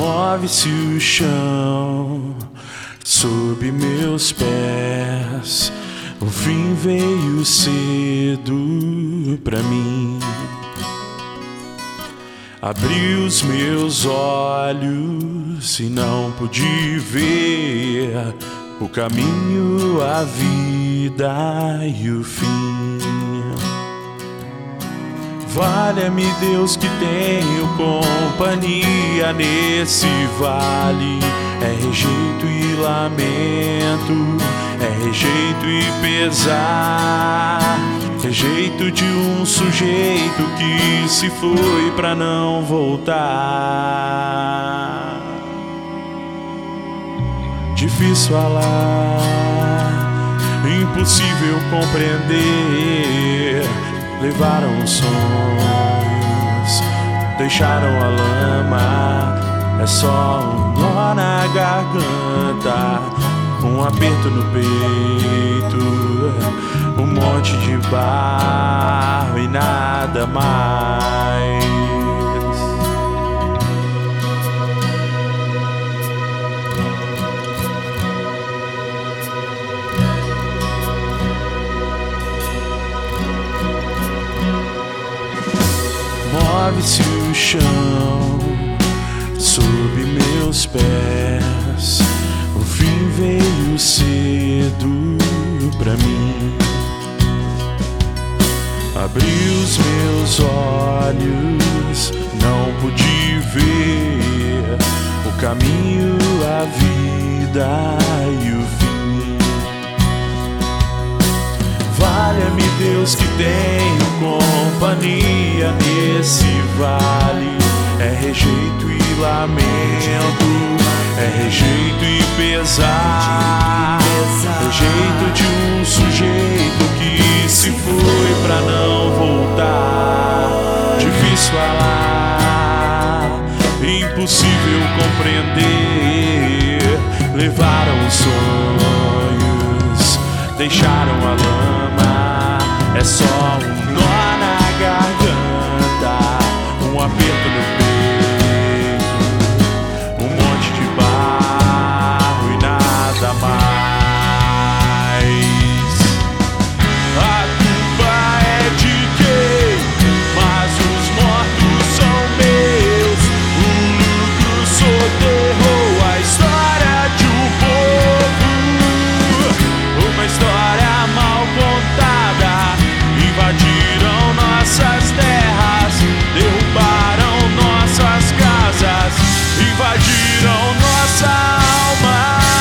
Move-se o chão sob meus pés. O fim veio cedo pra mim. Abri os meus olhos e não pude ver o caminho, a vida e o fim. Valha-me Deus que tenho companhia nesse vale. É rejeito e lamento, é rejeito e pesar. Rejeito de um sujeito que se foi pra não voltar. Difícil falar, impossível compreender. Levaram os sonhos, deixaram a lama. É só um nó na garganta, um aperto no peito, um monte de barro e nada mais. Move-se o chão sob meus pés. O fim veio cedo pra mim. Abri os meus olhos, não pude ver o caminho, a vida e o fim. Valha-me Deus que tenho companhia nesse vale. É rejeito e lamento, é rejeito e pesar. Rejeito de um sujeito que se foi pra não voltar. Difícil falar, impossível compreender. Levaram os sonhos, deixaram a lama. É só um nó na garganta, um aperto no peito, um monte de barro e nada mais. A culpa é de quem? Mas os mortos são meus. O lucro soterrou a história de um povo. Uma história mal contada. Invadiram nossas terras, derrubaram nossas casas, invadiram nossa alma.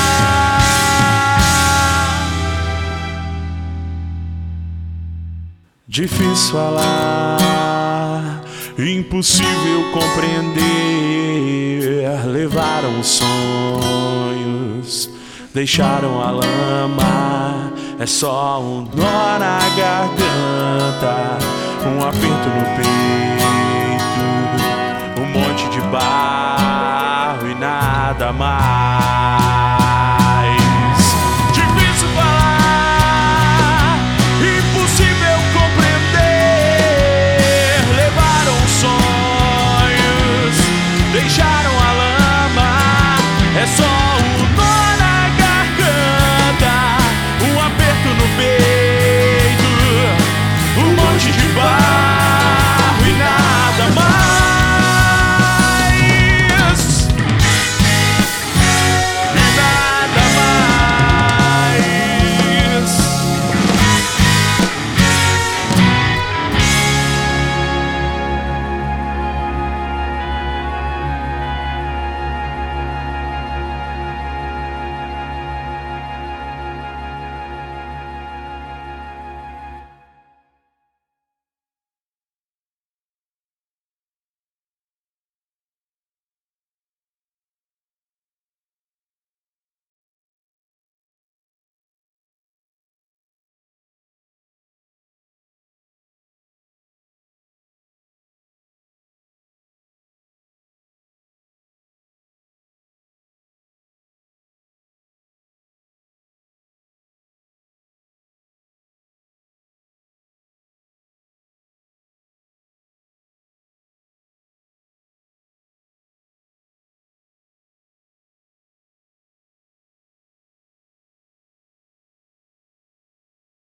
Difícil falar, impossível compreender. Levaram os sonhos, deixaram a lama. É só um nó na garganta, um aperto no peito, um monte de barro e nada mais.